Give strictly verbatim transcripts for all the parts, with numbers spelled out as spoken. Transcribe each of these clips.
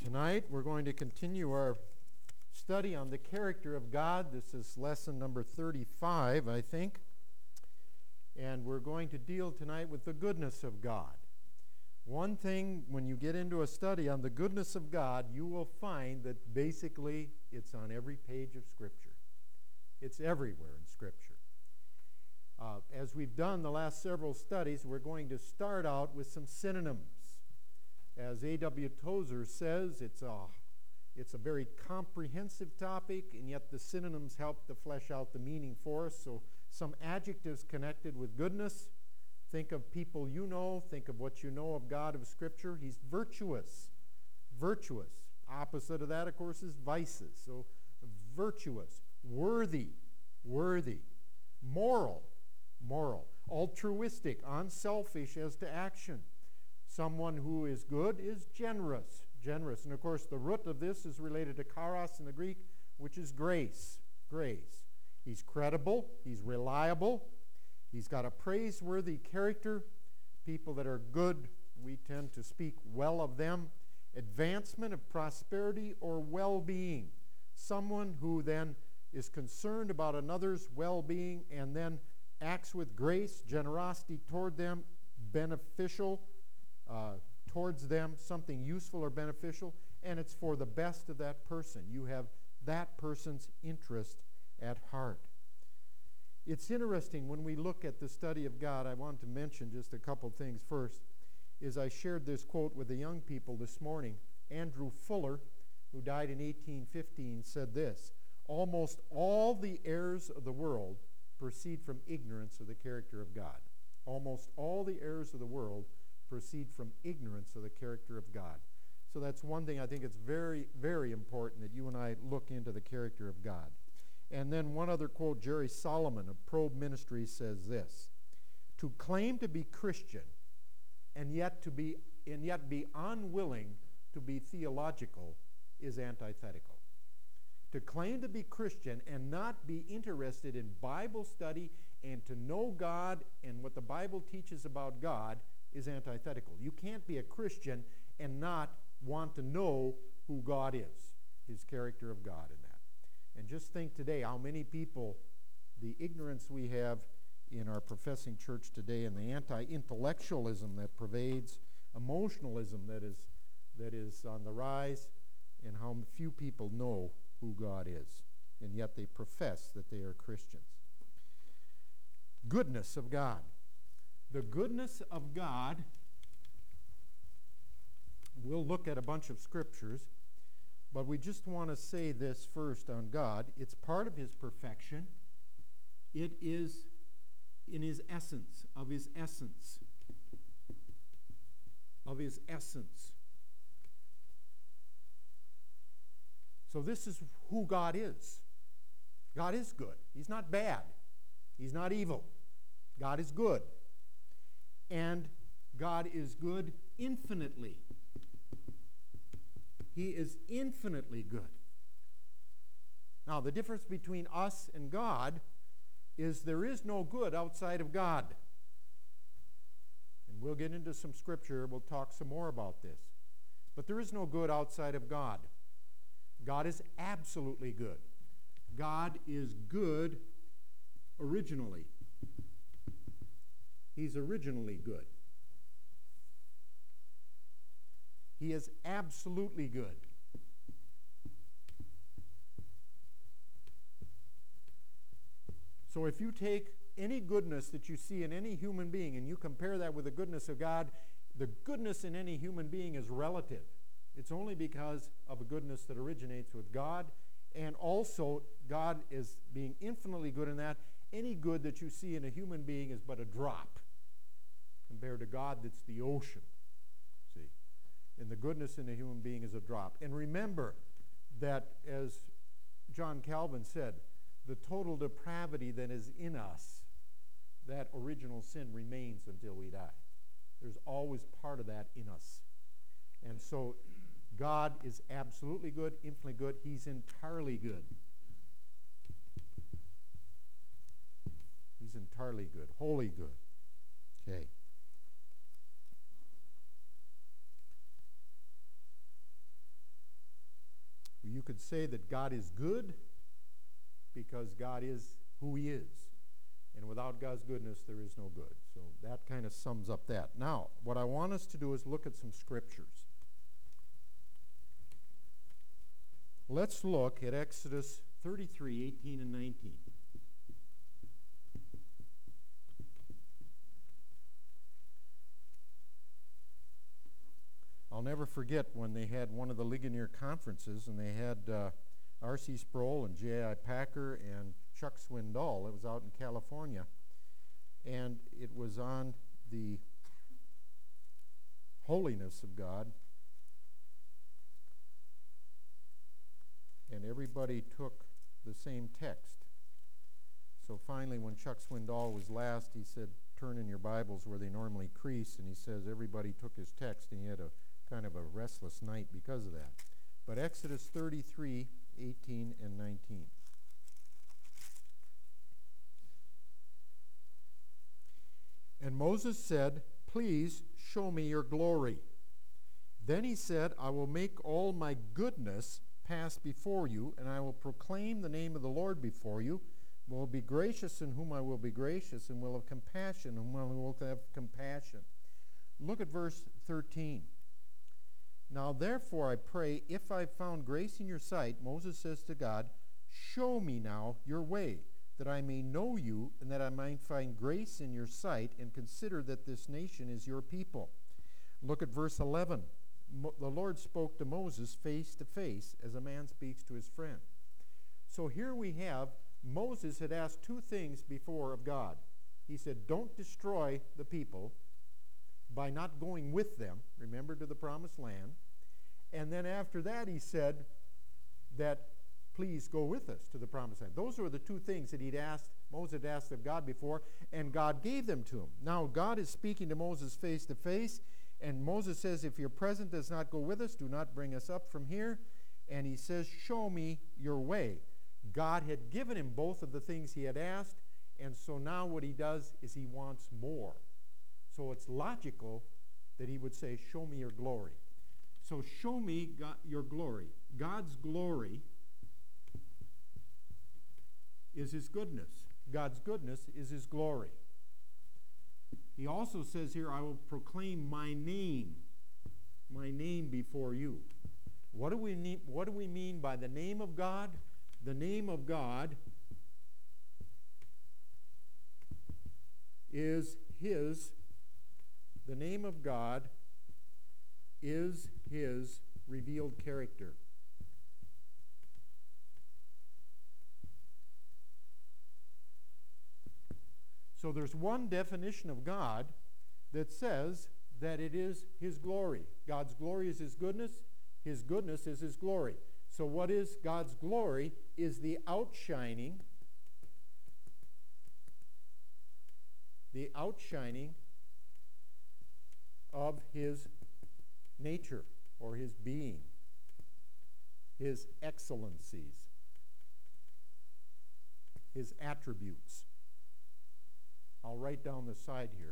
Tonight we're going to continue our study on the character of God. This is lesson number thirty-five, I think. And we're going to deal tonight with the goodness of God. One thing, when you get into a study on the goodness of God, you will find that basically it's on every page of Scripture. It's everywhere in Scripture. Uh, as we've done the last several studies, we're going to start out with some synonyms. As A W Tozer says, it's a, it's a very comprehensive topic, and yet the synonyms help to flesh out the meaning for us. So some adjectives connected with goodness. Think of people you know. Think of what you know of God of Scripture. He's virtuous. Virtuous. Opposite of that, of course, is vices. So virtuous. Worthy. Worthy. Moral. Moral. Altruistic. Unselfish as to action. Someone who is good is generous. Generous. And of course, the root of this is related to charis in the Greek, which is grace. Grace. He's credible. He's reliable. He's got a praiseworthy character. People that are good, we tend to speak well of them. Advancement of prosperity or well-being. Someone who then is concerned about another's well-being and then acts with grace, generosity toward them, beneficial uh, towards them, something useful or beneficial, and it's for the best of that person. You have that person's interest at heart. It's interesting when we look at the study of God. I want to mention just a couple things. First is I shared this quote with the young people this morning. Andrew Fuller, who died in eighteen fifteen, said this: "Almost all the errors of the world proceed from ignorance of the character of God." Almost all the errors of the world proceed from ignorance of the character of God. So that's one thing I think it's very, very important that you and I look into the character of God. And then one other quote, Jerry Solomon of Probe Ministries says this: "To claim to be Christian and yet to be and yet be unwilling to be theological is antithetical." To claim to be Christian and not be interested in Bible study and to know God and what the Bible teaches about God is antithetical. You can't be a Christian and not want to know who God is, his character of God in that. And just think today how many people, the ignorance we have in our professing church today and the anti-intellectualism that pervades, emotionalism that is, that is on the rise, and how few people know who God is, and yet they profess that they are Christians. Goodness of God. The goodness of God, we'll look at a bunch of scriptures, but we just want to say this first on God. It's part of his perfection. It is in his essence, of his essence, of his essence. So this is who God is. God is good. He's not bad. He's not evil. God is good. And God is good infinitely. He is infinitely good. Now, the difference between us and God is there is no good outside of God. And we'll get into some scripture. We'll talk some more about this. But there is no good outside of God. God is absolutely good. God is good originally. He's originally good. He is absolutely good. So if you take any goodness that you see in any human being and you compare that with the goodness of God, the goodness in any human being is relative. It's only because of a goodness that originates with God, and also God is being infinitely good in that. Any good that you see in a human being is but a drop compared to God that's the ocean. See? And the goodness in a human being is a drop. And remember that, as John Calvin said, the total depravity that is in us, that original sin remains until we die. There's always part of that in us. And so God is absolutely good, infinitely good. He's entirely good. He's entirely good, wholly good. Okay. you could say that God is good because God is who he is. And without God's goodness, there is no good. So that kind of sums up that. Now, what I want us to do is look at some scriptures. Let's look at Exodus thirty-three, eighteen and nineteen. I'll never forget when they had one of the Ligonier conferences, and they had uh, R C Sproul and J I Packer and Chuck Swindoll. It was out in California, and it was on the holiness of God. And everybody took the same text. So finally, when Chuck Swindoll was last, he said, turn in your Bibles where they normally crease, and he says everybody took his text, and he had a kind of a restless night because of that. But Exodus thirty-three, eighteen and nineteen. And Moses said, please show me your glory. Then he said, I will make all my goodness pass before you, and I will proclaim the name of the Lord before you. Will be gracious in whom I will be gracious, and will have compassion in whom I will have compassion. Look at verse thirteen. Now therefore I pray, if I found grace in your sight, Moses says to God, show me now your way, that I may know you, and that I might find grace in your sight, and consider that this nation is your people. Look at verse eleven. Mo- the Lord spoke to Moses face to face, as a man speaks to his friend. So here we have, Moses had asked two things before of God. He said, don't destroy the people by not going with them, remember, to the promised land. And then after that he said that please go with us to the promised land. Those were the two things that he'd asked, Moses had asked of God before, and God gave them to him. Now God is speaking to Moses face to face, and Moses says, if your presence does not go with us, do not bring us up from here. And he says, show me your way. God had given him both of the things he had asked, and so now what he does is he wants more. So it's logical that he would say, show me your glory. So show me God, your glory. God's glory is his goodness. God's goodness is his glory. He also says here, I will proclaim my name, my name before you. What do we need, what do we mean by the name of God? The name of God is his, the name of God is his revealed character. So there's one definition of God that says that it is his glory. God's glory is his goodness. His goodness is his glory. So what is God's glory is the outshining, the outshining of his nature or his being, his excellencies, his attributes. I'll write down the side here.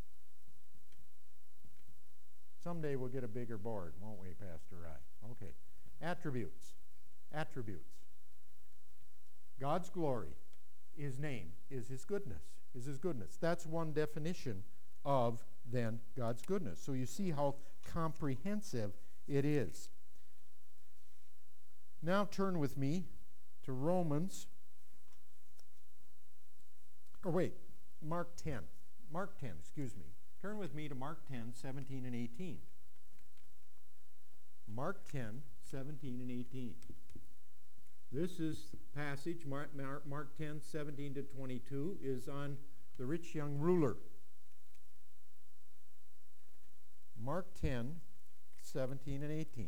Someday we'll get a bigger board, won't we, Pastor Rye? Okay. Attributes. Attributes. God's glory, his name, is his goodness. Is his goodness. That's one definition of, then, God's goodness. So you see how comprehensive it is. Now turn with me to Romans. Or wait. Mark ten. Mark ten, excuse me. Turn with me to Mark ten, seventeen and eighteen. Mark ten, seventeen and eighteen. This is passage, Mark, Mark ten, seventeen to twenty-two, is on the rich young ruler. Mark ten, seventeen and eighteen.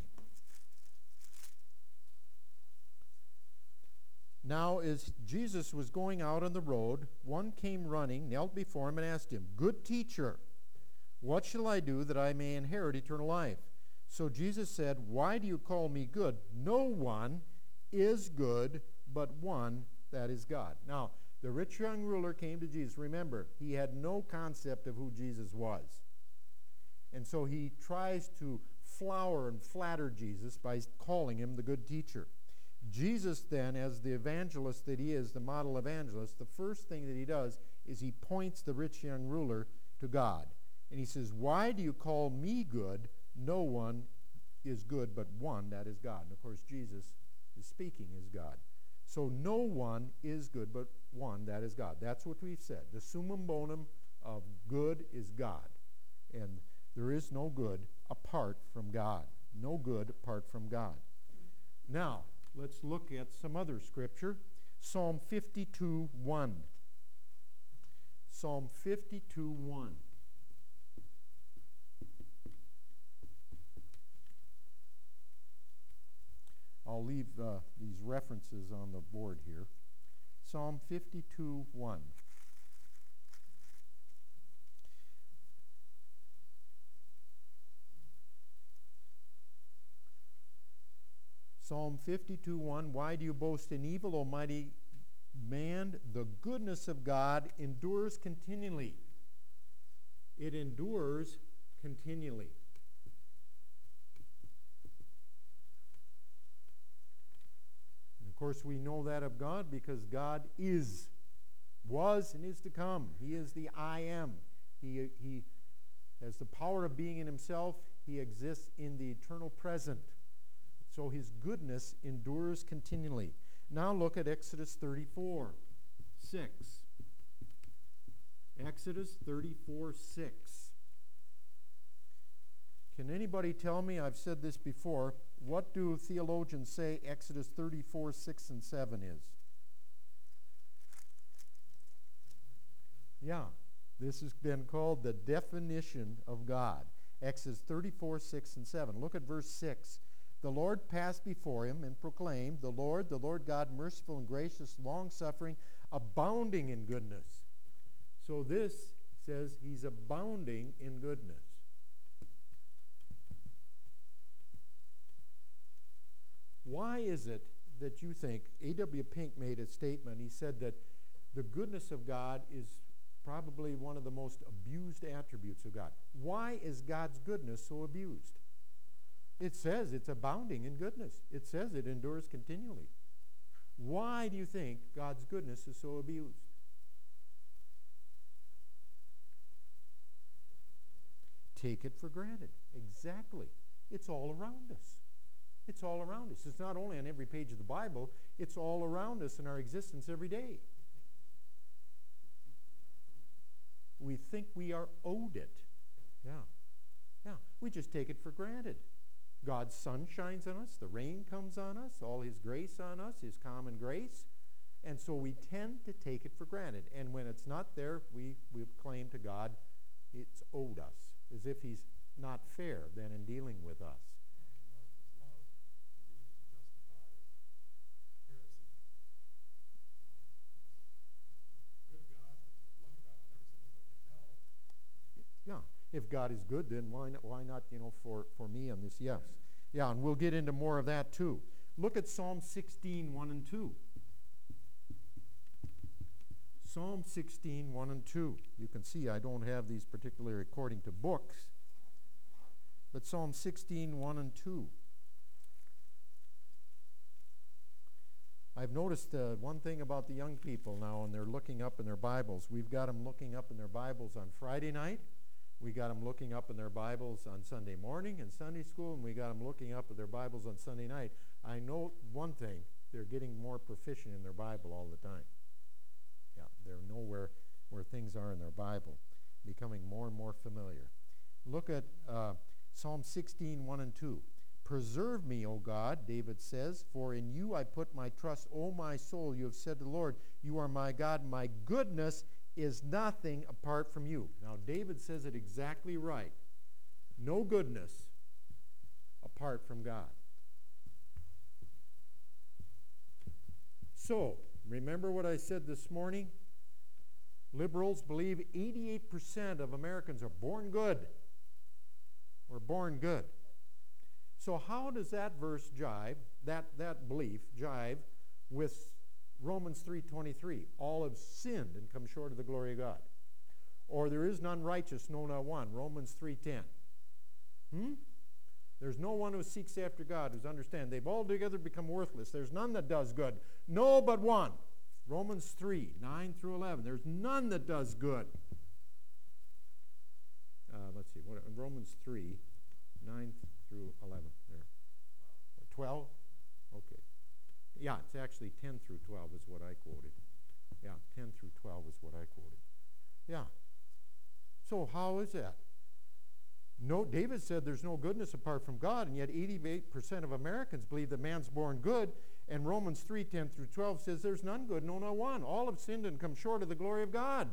Now, as Jesus was going out on the road, one came running, knelt before him, and asked him, Good teacher, what shall I do that I may inherit eternal life? So Jesus said, Why do you call me good? No one is good but one, that is God. Now, the rich young ruler came to Jesus. Remember, he had no concept of who Jesus was. And so he tries to flower and flatter Jesus by calling him the good teacher. Jesus then, as the evangelist that he is, the model evangelist, the first thing that he does is he points the rich young ruler to God. And he says, why do you call me good? No one is good but one, that is God. And of course, Jesus is speaking as God. So no one is good but one, that is God. That's what we've said. The summum bonum of good is God. And there is no good apart from God. No good apart from God. Now, let's look at some other scripture. Psalm fifty-two one. Psalm fifty-two one. I'll leave uh, these references on the board here. Psalm fifty-two one. Psalm fifty-two one, why do you boast in evil, O mighty man? The goodness of God endures continually. It endures continually. And of course, we know that of God because God is, was, and is to come. He is the I am. He, he has the power of being in himself. He exists in the eternal present. So his goodness endures continually. Now look at Exodus thirty-four six. Exodus thirty-four six. Can anybody tell me, I've said this before, what do theologians say Exodus thirty-four six and seven is? Yeah, this has been called the definition of God. Exodus thirty-four six and seven. Look at verse six. The Lord passed before him and proclaimed, the Lord, the Lord God, merciful and gracious, long-suffering, abounding in goodness. So this says he's abounding in goodness. Why is it that you think, A W Pink made a statement, he said that the goodness of God is probably one of the most abused attributes of God. Why is God's goodness so abused? It says it's abounding in goodness. It says it endures continually. Why do you think God's goodness is so abused? Take it for granted. Exactly. It's all around us. It's all around us. It's not only on every page of the Bible, it's all around us in our existence every day. We think we are owed it. Yeah. Yeah. We just take it for granted. God's sun shines on us, the rain comes on us, all his grace on us, his common grace, and so we tend to take it for granted. And when it's not there, we, we claim to God it's owed us, as if he's not fair then in dealing with us. Yeah. If God is good, then why not, why not, you know, for, for me on this? Yes. Yeah, and we'll get into more of that too. Look at Psalm sixteen, one and two. Psalm sixteen, one and two. You can see I don't have these particularly according to books, but Psalm sixteen, one and two. I've noticed uh, one thing about the young people now, and they're looking up in their Bibles. We've got them looking up in their Bibles on Friday night. We got them looking up in their Bibles on Sunday morning in Sunday school, and we got them looking up at their Bibles on Sunday night. I know one thing, they're getting more proficient in their Bible all the time. Yeah, they're nowhere where things are in their Bible, becoming more and more familiar. Look at uh, Psalm sixteen, one and two. Preserve me, O God, David says, for in you I put my trust. O my soul, you have said to the Lord, you are my God, my goodness is nothing apart from you. Now, David says it exactly right. No goodness apart from God. So, remember what I said this morning? Liberals believe eighty-eight percent of Americans are born good. We're born good. So how does that verse jive, that, that belief jive with Romans three twenty-three? All have sinned and come short of the glory of God. Or there is none righteous, no, not one. Romans three ten. Hmm? There's no one who seeks after God, who's understand. They've all together become worthless. There's none that does good. No but one. Romans three, nine through eleven. There's none that does good. Uh, let's see. What, Romans three, nine through eleven. There. twelve? Okay. Yeah, it's actually ten through twelve is what I quoted. Yeah, ten through twelve is what I quoted. Yeah. So how is that? No, David said there's no goodness apart from God, and yet eighty-eight percent of Americans believe that man's born good, and Romans three, ten through twelve says there's none good, no, not one. All have sinned and come short of the glory of God.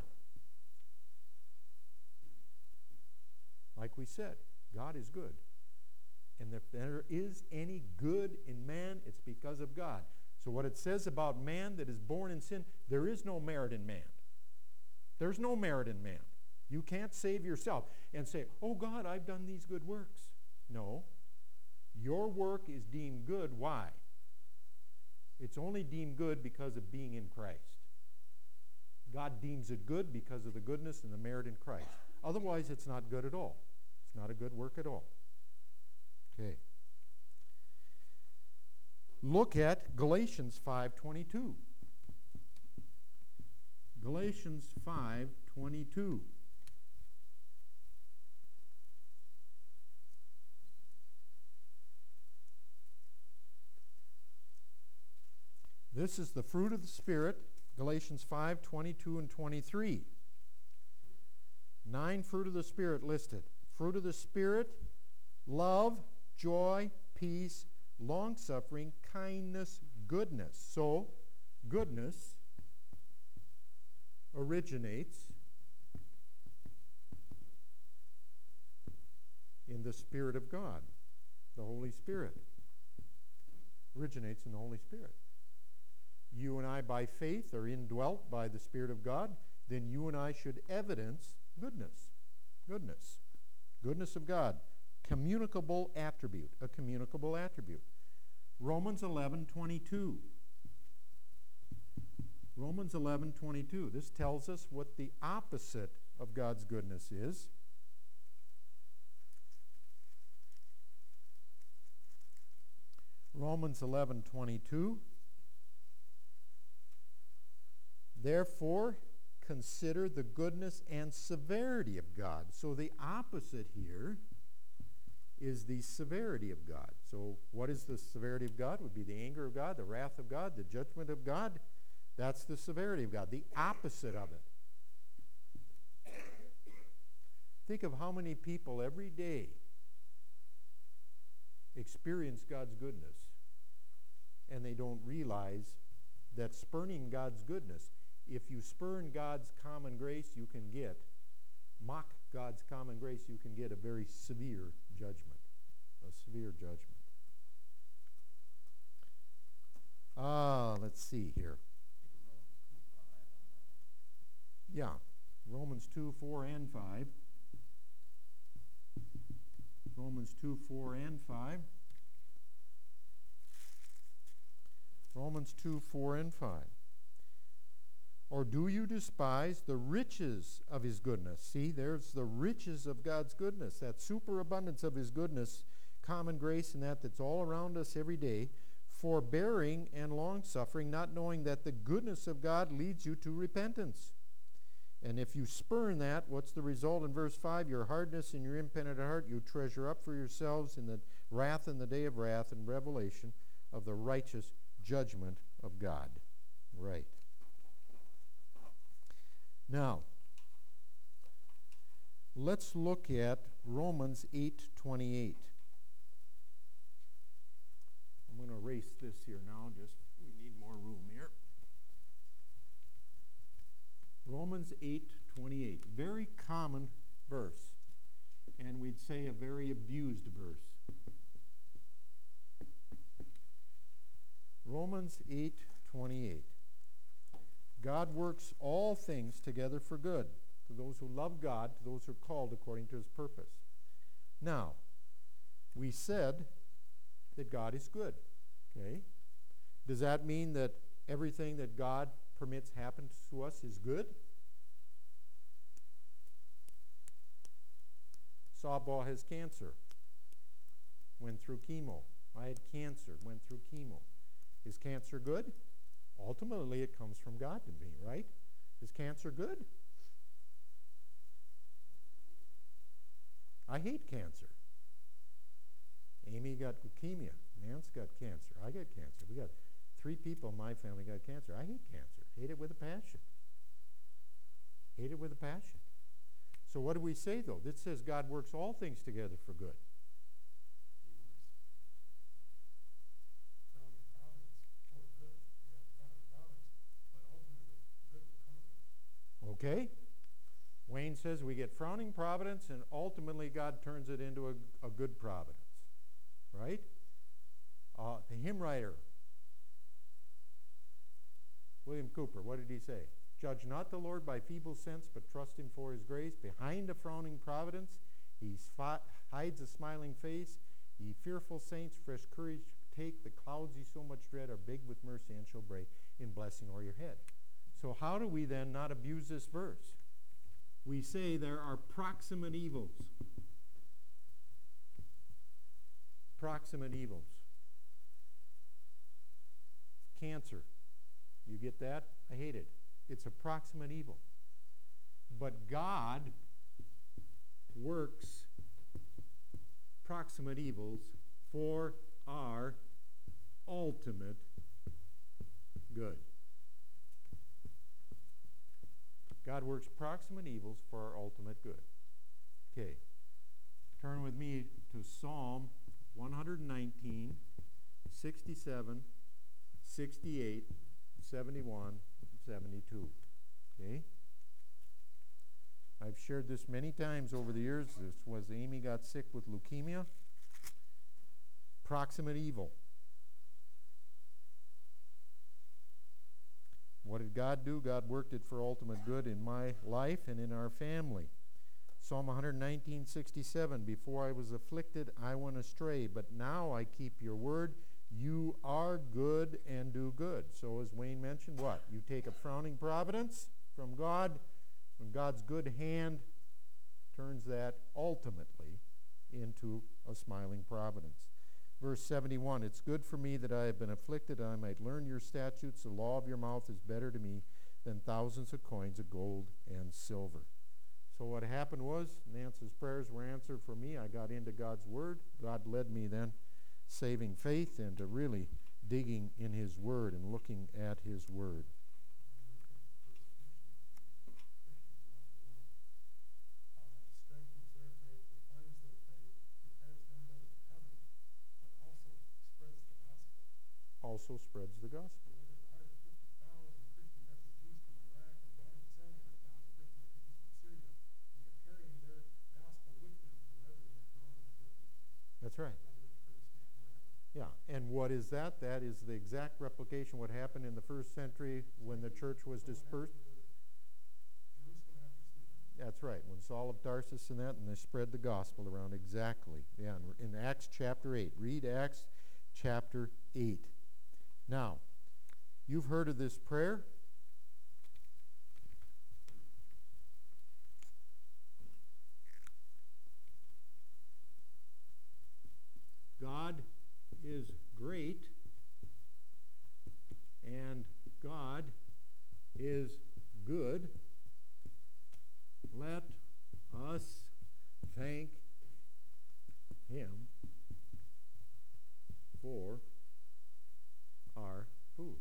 Like we said, God is good. And if there is any good in man, it's because of God. So what it says about man that is born in sin, there is no merit in man. There's no merit in man. You can't save yourself and say, oh God, I've done these good works. No. Your work is deemed good. Why? It's only deemed good because of being in Christ. God deems it good because of the goodness and the merit in Christ. Otherwise, it's not good at all. It's not a good work at all. Okay. Look at Galatians five twenty-two. Galatians five twenty-two. This is the fruit of the Spirit, Galatians five twenty-two and twenty-three. Nine fruit of the Spirit listed. Fruit of the Spirit, love, joy, peace, long-suffering, kindness, goodness. So, goodness originates in the Spirit of God. The Holy Spirit originates in the Holy Spirit. You and I, by faith, are indwelt by the Spirit of God. Then you and I should evidence goodness. Goodness. Goodness of God. Communicable attribute. A communicable attribute. Romans eleven twenty-two. Romans eleven twenty-two. This tells us what the opposite of God's goodness is. Romans eleven twenty-two. Therefore, consider the goodness and severity of God. So the opposite here is the severity of God. So what is the severity of God? It would be the anger of God, the wrath of God, the judgment of God. That's the severity of God, the opposite of it. Think of how many people every day experience God's goodness, and they don't realize that spurning God's goodness, if you spurn God's common grace, you can get, mock God's common grace, you can get a very severe judgment. A severe judgment. Ah, let's see here. Yeah, Romans two, four, and five. Romans two, four, and five. Romans two, four, and five. Or do you despise the riches of his goodness? See, there's the riches of God's goodness, that superabundance of his goodness, common grace and that that's all around us every day, forbearing and long-suffering, not knowing that the goodness of God leads you to repentance. And if you spurn that, what's the result in verse five? Your hardness and your impenitent heart you treasure up for yourselves in the wrath in the day of wrath and revelation of the righteous judgment of God. Right. Now, let's look at Romans eight twenty-eight. I'm going to erase this here now, just we need more room here. Romans eight twenty-eight, very common verse, and we'd say a very abused verse. Romans eight twenty-eight. God works all things together for good to those who love God, to those who are called according to his purpose. Now, we said that God is good. Okay? Does that mean that everything that God permits happen to us is good? Sawball has cancer. went through chemo. I had cancer, went through chemo. Is cancer good? Ultimately, it comes from God to me, right? Is cancer good? I hate cancer. Amy got leukemia. Nance got cancer. I got cancer. We got three people in my family got cancer. I hate cancer. Hate it with a passion. Hate it with a passion. So what do we say, though? This says God works all things together for good. Okay? Wayne says we get frowning providence, and ultimately God turns it into a, a good providence. Right? Uh, the hymn writer, William Cooper, what did he say? Judge not the Lord by feeble sense, but trust him for his grace. Behind a frowning providence, he sfi- hides a smiling face. Ye fearful saints, fresh courage take. The clouds ye so much dread are big with mercy and shall break in blessing o'er your head. So how do we then not abuse this verse? We say there are proximate evils. Proximate evils. Cancer. You get that? I hate it. It's a proximate evil. But God works proximate evils for our ultimate good. God works proximate evils for our ultimate good. Okay. Turn with me to Psalm one nineteen, sixty-seven, sixty-eight, seventy-one, seventy-two. Okay? I've shared this many times over the years. This was Amy got sick with leukemia. Proximate evil. What did God do? God worked it for ultimate good in my life and in our family. Psalm one nineteen, sixty-seven, before I was afflicted, I went astray, but now I keep your word. You are good and do good. So as Wayne mentioned, what? You take a frowning providence from God, when God's good hand turns that ultimately into a smiling providence. Verse seventy-one, it's good for me that I have been afflicted, that I might learn your statutes. The law of your mouth is better to me than thousands of coins of gold and silver. So what happened was, Nance's prayers were answered for me. I got into God's word. God led me then, saving faith, and to really digging in his word and looking at his word. Also spreads the gospel. That's right. Yeah, and what is that? That is the exact replication of what happened in the first century when the church was dispersed. That's right, when Saul of Tarsus and that, and they spread the gospel around exactly. Yeah, in Acts chapter eight. Read Acts chapter eight. Now, you've heard of this prayer. God is great, and God is good. Let us thank him for our food.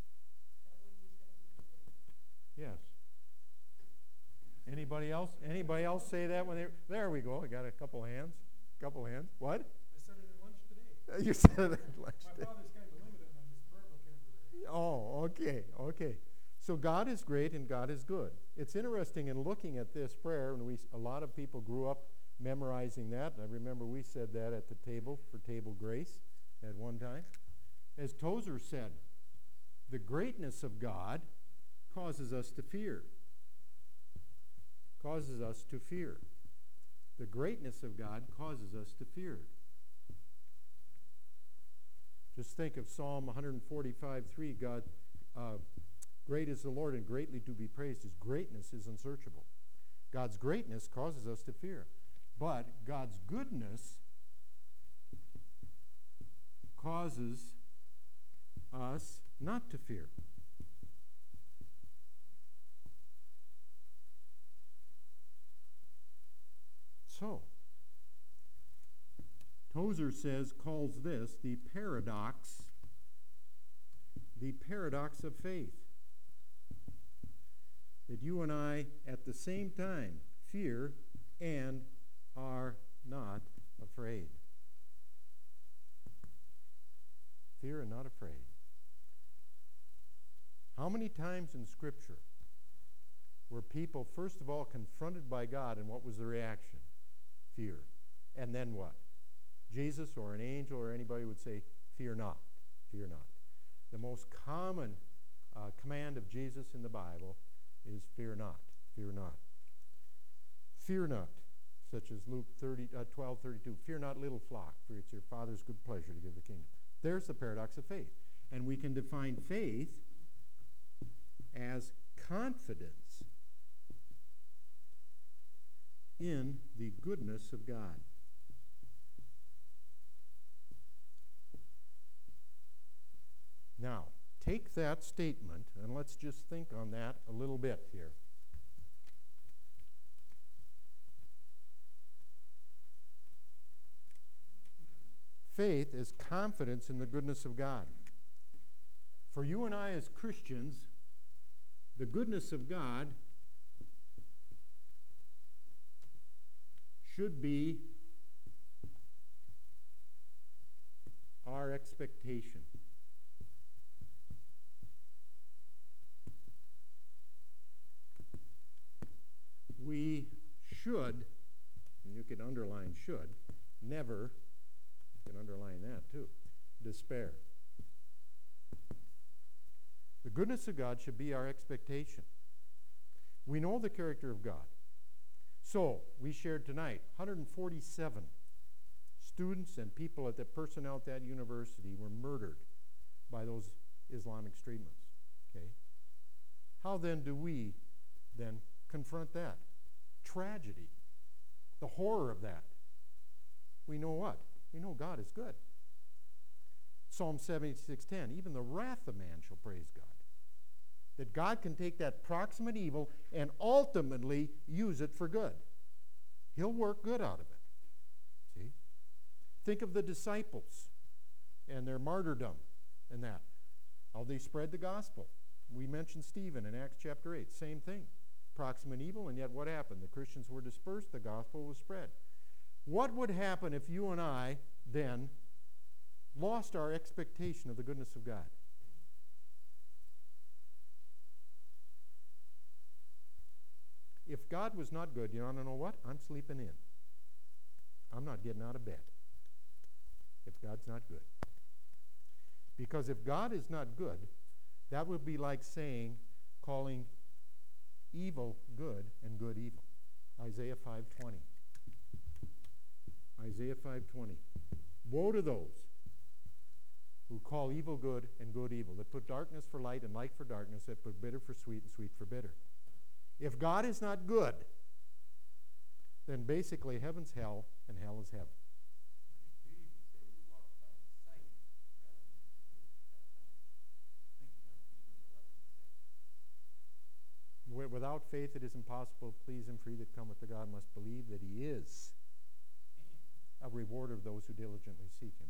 Yes. Anybody else? Anybody else say that when they? There we go. I got a couple hands. Couple hands. What? I said it at lunch today. You said it at lunch My today. father's kind of limited on his prayer vocabulary. Oh, okay, okay. So God is great and God is good. It's interesting in looking at this prayer, and we a lot of people grew up memorizing that. I remember we said that at the table for table grace at one time. As Tozer said, the greatness of God causes us to fear. Causes us to fear. The greatness of God causes us to fear. Just think of Psalm one forty-five, three. God, uh, great is the Lord and greatly to be praised. His greatness is unsearchable. God's greatness causes us to fear. But God's goodness causes us not to fear. So, Tozer says, calls this the paradox, the paradox of faith. That you and I, at the same time, fear and are not afraid. Fear and not afraid. How many times in Scripture were people, first of all, confronted by God, and what was the reaction? Fear. And then what? Jesus or an angel or anybody would say, fear not, fear not. The most common uh, command of Jesus in the Bible is fear not, fear not. Fear not, such as Luke thirty, uh, twelve thirty-two. Fear not, little flock, for it's your Father's good pleasure to give the kingdom. There's the paradox of faith. And we can define faith as confidence in the goodness of God. Now, take that statement and let's just think on that a little bit here. Faith is confidence in the goodness of God. For you and I as Christians, the goodness of God should be our expectation. We should, and you can underline should, never, you can underline that too, despair. The goodness of God should be our expectation. We know the character of God. So, we shared tonight, one hundred forty-seven students and people at the personnel at that university were murdered by those Islamic extremists. Okay? How then do we then confront that? Tragedy. The horror of that. We know what? We know God is good. Psalm seventy-six ten, even the wrath of man shall praise God. That God can take that proximate evil and ultimately use it for good. He'll work good out of it. See? Think of the disciples and their martyrdom and that. How they spread the gospel. We mentioned Stephen in Acts chapter eight. Same thing. Proximate evil, and yet what happened? The Christians were dispersed, the gospel was spread. What would happen if you and I then lost our expectation of the goodness of God? If God was not good, you want to know what? I'm sleeping in. I'm not getting out of bed if God's not good. Because if God is not good, that would be like saying, calling evil good and good evil. Isaiah five twenty. Isaiah five twenty. Woe to those who call evil good and good evil, that put darkness for light and light for darkness, that put bitter for sweet and sweet for bitter. If God is not good, then basically heaven's hell and hell is heaven. Without faith it is impossible to please him, for he that cometh to God must believe that he is a rewarder of those who diligently seek him.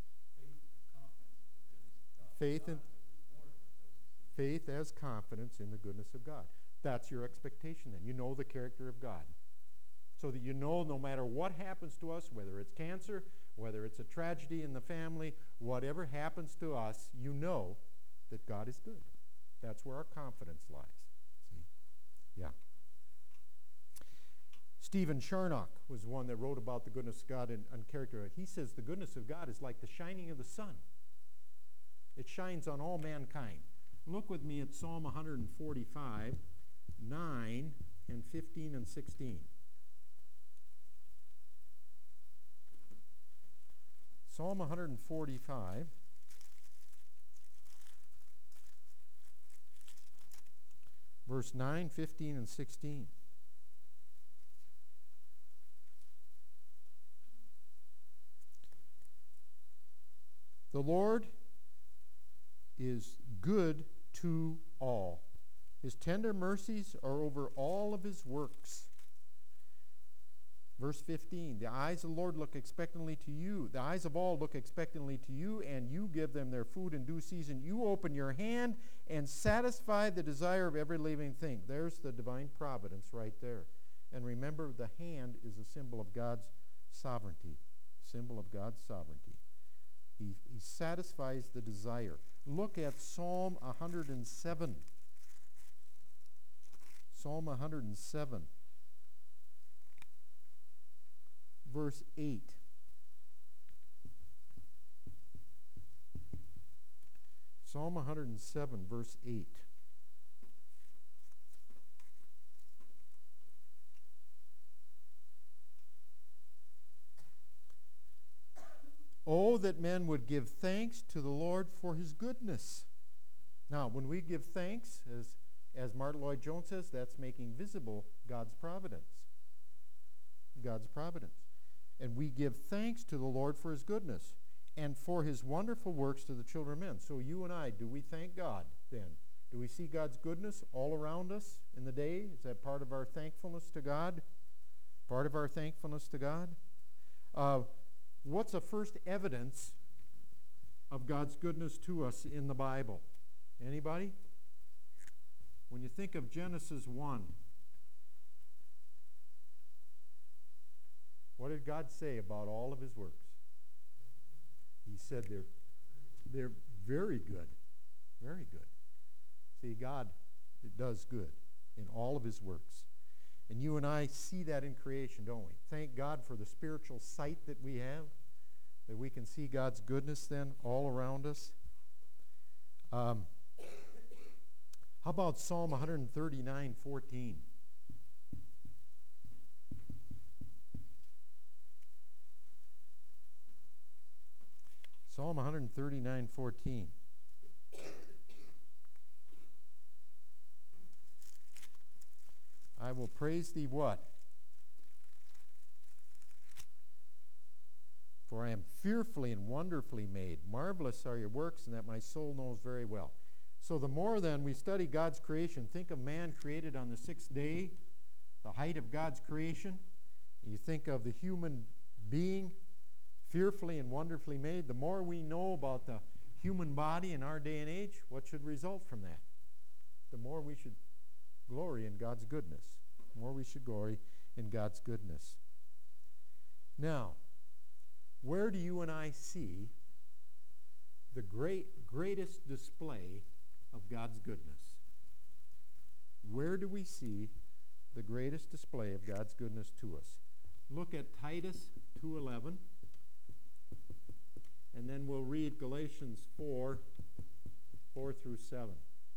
Faith and faith as confidence in the goodness of God. That's your expectation then. You know the character of God. So that you know no matter what happens to us, whether it's cancer, whether it's a tragedy in the family, whatever happens to us, you know that God is good. That's where our confidence lies. See? Yeah. Stephen Charnock was one that wrote about the goodness of God and, and character. He says the goodness of God is like the shining of the sun. It shines on all mankind. Look with me at Psalm one forty-five, nine and fifteen and sixteen. Psalm one forty-five, verse nine, fifteen, and sixteen. The Lord is good to all. His tender mercies are over all of his works. Verse fifteen, the eyes of the Lord look expectantly to you. The eyes of all look expectantly to you, and you give them their food in due season. You open your hand and satisfy the desire of every living thing. There's the divine providence right there. And remember, the hand is a symbol of God's sovereignty. Symbol of God's sovereignty. He, he satisfies the desire. Look at Psalm one hundred seven. Psalm one hundred seven. Verse eight. Psalm one hundred seven, verse eight. Oh, that men would give thanks to the Lord for his goodness. Now, when we give thanks, as, as Martin Lloyd-Jones says, that's making visible God's providence. God's providence. And we give thanks to the Lord for his goodness and for his wonderful works to the children of men. So you and I, do we thank God then? Do we see God's goodness all around us in the day? Is that part of our thankfulness to God? Part of our thankfulness to God? Uh, what's the first evidence of God's goodness to us in the Bible? Anybody? When you think of Genesis one, what did God say about all of his works? He said they're, they're very good. Very good. See, God does good in all of his works. And you and I see that in creation, don't we? Thank God for the spiritual sight that we have, that we can see God's goodness then all around us. Um, how about Psalm one thirty-nine fourteen? Psalm one thirty-nine fourteen. I will praise thee what? For I am fearfully and wonderfully made. Marvelous are your works, and that my soul knows very well. So the more then we study God's creation, think of man created on the sixth day, the height of God's creation. You think of the human being fearfully and wonderfully made. The more we know about the human body in our day and age, what should result from that? The more we should glory in God's goodness. The more we should glory in God's goodness. Now, where do you and I see the great, greatest display of God's goodness? Where do we see the greatest display of God's goodness to us? Look at Titus two eleven. And then we'll read Galatians four, four through seven.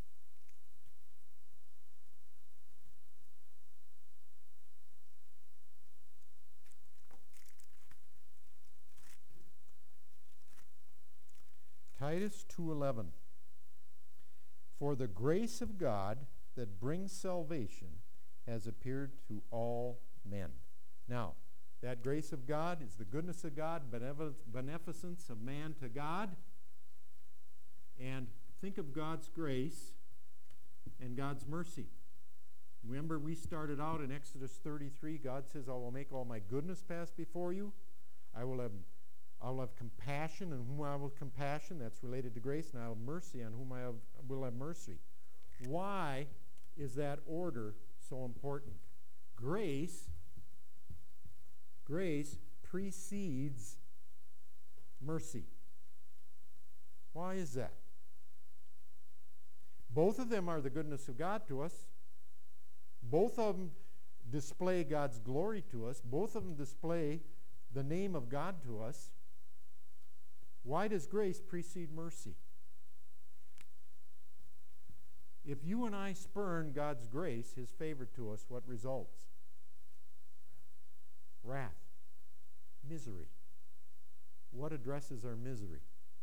Titus two eleven. For the grace of God that brings salvation has appeared to all men. Now, that grace of God is the goodness of God, beneficence of man to God. And think of God's grace and God's mercy. Remember, we started out in Exodus thirty-three. God says, I will make all my goodness pass before you. I will have, I will have compassion on whom I will have compassion. That's related to grace. And I will have mercy on whom I have, will have mercy. Why is that order so important? Grace Grace precedes mercy. Why is that? Both of them are the goodness of God to us. Both of them display God's glory to us. Both of them display the name of God to us. Why does grace precede mercy? If you and I spurn God's grace, his favor to us, what results? Wrath. Misery. What addresses our misery?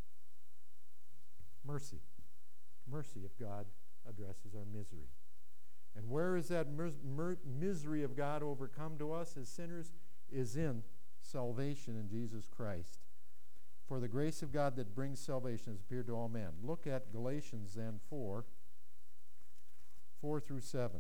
Mercy. Mercy of God addresses our misery. And where is that mis- mer- misery of God overcome to us as sinners? Is in salvation in Jesus Christ. For the grace of God that brings salvation has appeared to all men. Look at Galatians then four, four through seven.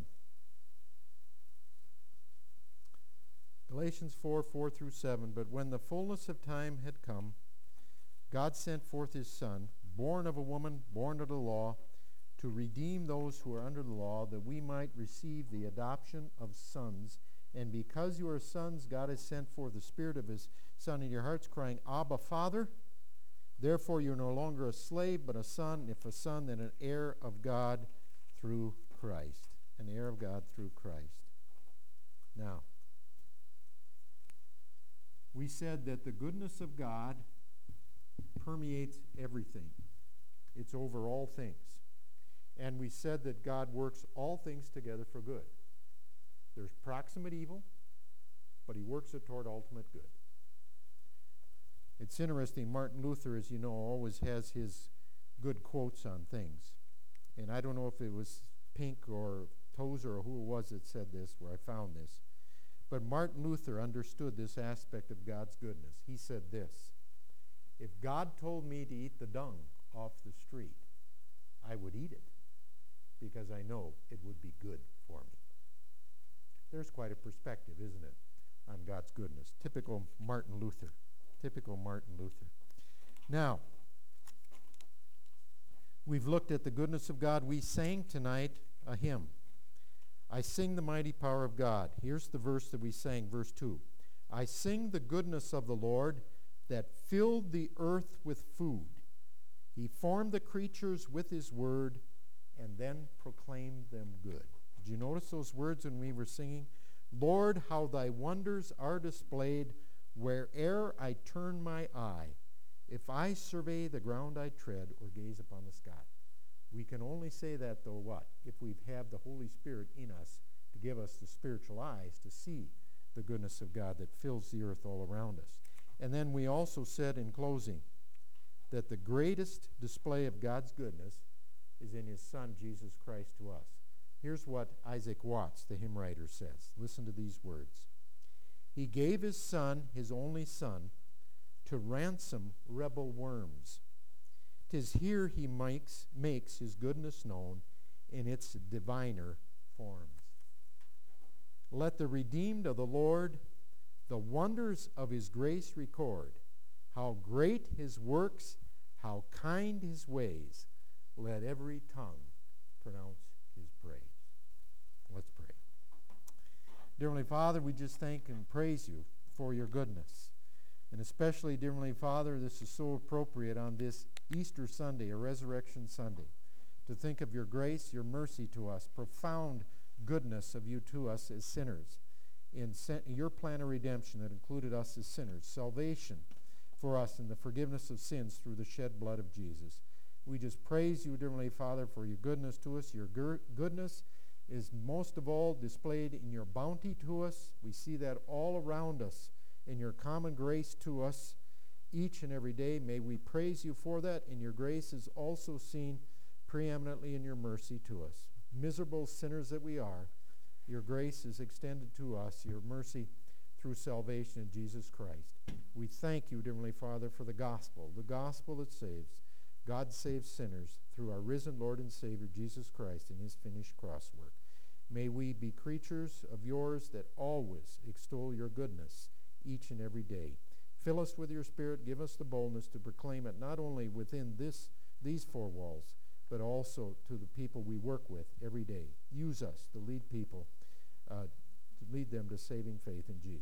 Galatians four, four through seven. But when the fullness of time had come, God sent forth his Son, born of a woman, born of the law, to redeem those who are under the law, that we might receive the adoption of sons. And because you are sons, God has sent forth the Spirit of his Son in your hearts, crying, Abba, Father. Therefore you are no longer a slave, but a son. If a son, then an heir of God through Christ. An heir of God through Christ. Now, we said that the goodness of God permeates everything. It's over all things. And we said that God works all things together for good. There's proximate evil, but he works it toward ultimate good. It's interesting, Martin Luther, as you know, always has his good quotes on things. And I don't know if it was Pink or Tozer or who it was that said this, where I found this. But Martin Luther understood this aspect of God's goodness. He said this: if God told me to eat the dung off the street, I would eat it, because I know it would be good for me. There's quite a perspective, isn't it, on God's goodness. Typical Martin Luther. Typical Martin Luther. Now, we've looked at the goodness of God. We sang tonight a hymn. I sing the mighty power of God. Here's the verse that we sang, verse two. I sing the goodness of the Lord that filled the earth with food. He formed the creatures with his word and then proclaimed them good. Did you notice those words when we were singing? Lord, how thy wonders are displayed where'er I turn my eye. If I survey the ground I tread or gaze upon the sky. We can only say that, though, what? If we have the Holy Spirit in us to give us the spiritual eyes to see the goodness of God that fills the earth all around us. And then we also said in closing that the greatest display of God's goodness is in his Son, Jesus Christ, to us. Here's what Isaac Watts, the hymn writer, says. Listen to these words. He gave his Son, his only Son, to ransom rebel worms. 'Tis here he makes, makes his goodness known in its diviner forms. Let the redeemed of the Lord the wonders of his grace record. How great his works, how kind his ways. Let every tongue pronounce his praise. Let's pray. Dear Heavenly Father, we just thank and praise you for your goodness. And especially, dear Heavenly Father, this is so appropriate on this Easter Sunday, a Resurrection Sunday, to think of your grace, your mercy to us, profound goodness of you to us as sinners, in your plan of redemption that included us as sinners, salvation for us and the forgiveness of sins through the shed blood of Jesus. We just praise you, dear Heavenly Father, for your goodness to us. Your gur- goodness is most of all displayed in your bounty to us. We see that all around us in your common grace to us each and every day. May we praise you for that, and your grace is also seen preeminently in your mercy to us. Miserable sinners that we are, your grace is extended to us, your mercy through salvation in Jesus Christ. We thank you, dear Heavenly Father, for the gospel, the gospel that saves. God saves sinners through our risen Lord and Savior, Jesus Christ, and his finished cross work. May we be creatures of yours that always extol your goodness each and every day. Fill us with your Spirit. Give us the boldness to proclaim it not only within this these four walls, but also to the people we work with every day. Use us to lead people, uh, to lead them to saving faith in Jesus.